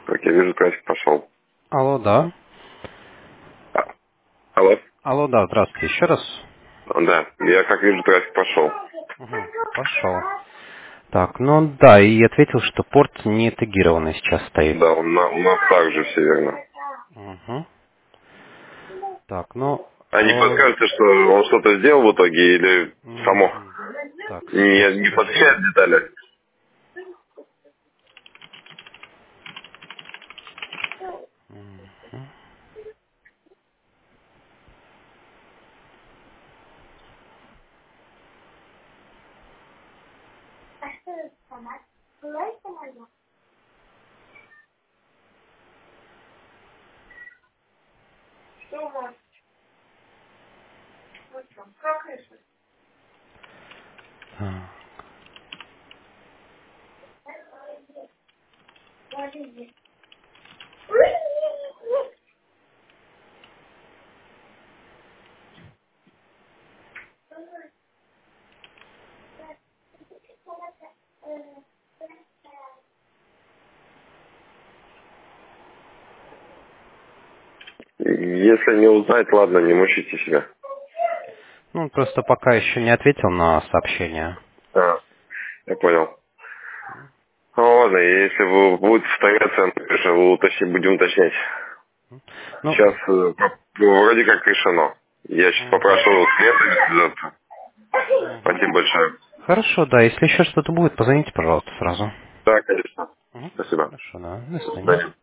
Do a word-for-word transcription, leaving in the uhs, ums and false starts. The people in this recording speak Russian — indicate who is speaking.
Speaker 1: Как я вижу, трафик пошел.
Speaker 2: Алло, да.
Speaker 1: А, алло?
Speaker 2: Алло, да, здравствуйте. Еще раз.
Speaker 1: Да, я как вижу, трафик пошел.
Speaker 2: Угу, пошел. Так, ну да, и ответил, что порт не тегированный сейчас стоит.
Speaker 1: Да, у нас, у нас так же все верно.
Speaker 2: Угу. Так, ну...
Speaker 1: А не
Speaker 2: э,
Speaker 1: подскажете, что он что-то сделал в итоге или само?
Speaker 2: мгм. Так, сейчас
Speaker 1: Не, не
Speaker 2: скажу.
Speaker 1: подключает детали?
Speaker 2: Мгм. Так.
Speaker 1: Если не узнать, ладно, не мучайте себя.
Speaker 2: Ну, просто пока еще не ответил на сообщение.
Speaker 1: А, я понял. Ну ладно, если вы будете повторяться, напишу, уточнить, будем уточнять.
Speaker 2: Ну,
Speaker 1: Сейчас э, по- вроде как решено. Я сейчас
Speaker 2: мгм.
Speaker 1: попрошу клиента связаться.
Speaker 2: Мгм.
Speaker 1: Спасибо большое.
Speaker 2: Хорошо, да, если еще что-то будет, позвоните, пожалуйста, сразу.
Speaker 1: Да, конечно.
Speaker 2: Мгм.
Speaker 1: Спасибо.
Speaker 2: Хорошо, да. До
Speaker 1: До
Speaker 2: свидания.
Speaker 1: свидания.